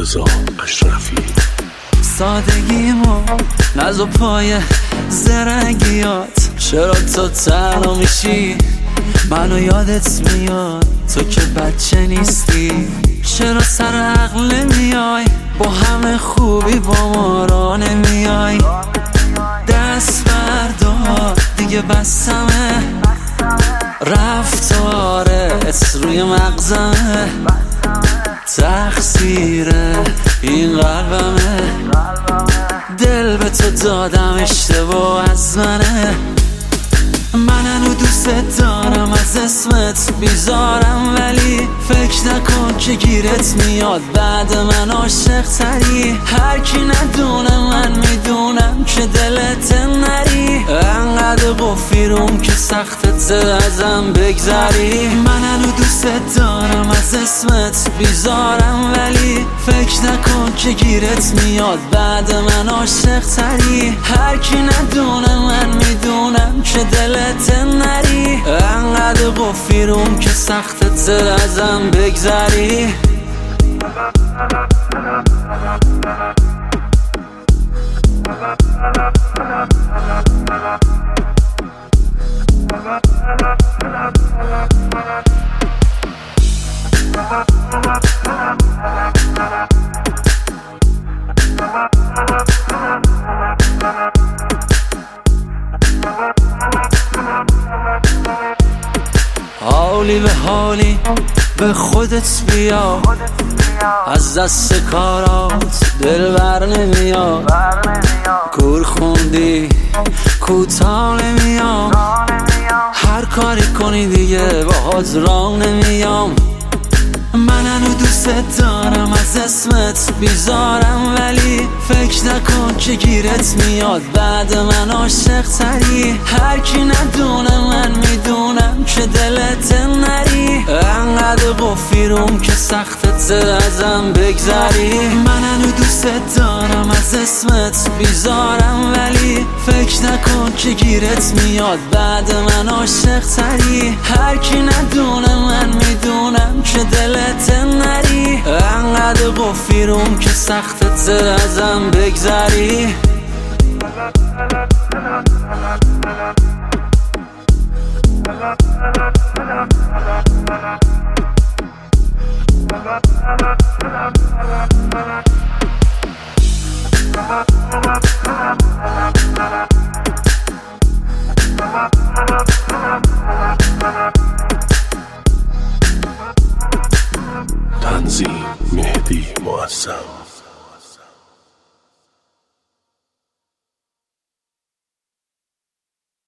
رضا اشرفی. سادگیمو نزو پای زرنگیات، چرا تو تنها میشی؟ منو یادت میاد تو که بچه نیستی. چرا سر عقل نمیای؟ با همه خوبی با ما را نمیای. دست بردار دیگه بسمه، رفتارت روی مغزمه، تقصیر این قلبمه. دل به تو دادم اشتباه از منه. من هنو دوست دارم از اسمت بیزارم، ولی فکر نکن که گیرت میاد بعد من عاشق تری. هر کی ندونه من میدونم که دلت نری، انقدر قفیرم که سختت ازم بگذری. من هنو دوست دارم از اسمت بیزارم، ولی فکر نکن که گیرت میاد بعد من عاشق تری. هر کی ندونه من میدونم که دلت نری، انقدر قفیرم که سختت ازم بگذری. حالی به حالی به خودت بیا، از دست کارات دل بر نمیاد. کور خوندی کوتاه نمیام، هر کاری کنی دیگه باهات راه نمیام. من هنو دوست دارم از اسمت بیزارم، ولی فکر نکن که گیرت میاد بعد من عاشق تری. هر کی ندونه من میدونم که دلت نری، انقدر قفیرم که سختت ازم بگذری. من هنو دوست دارم از اسمت بیزارم، ولی فکر نکن که گیرت میاد بعد من عاشق تری. هر کی ندونه من میدونم که دلت نری، انقدر قفیرم که سختت ازم بگذری. تنظیم مهدی معظم.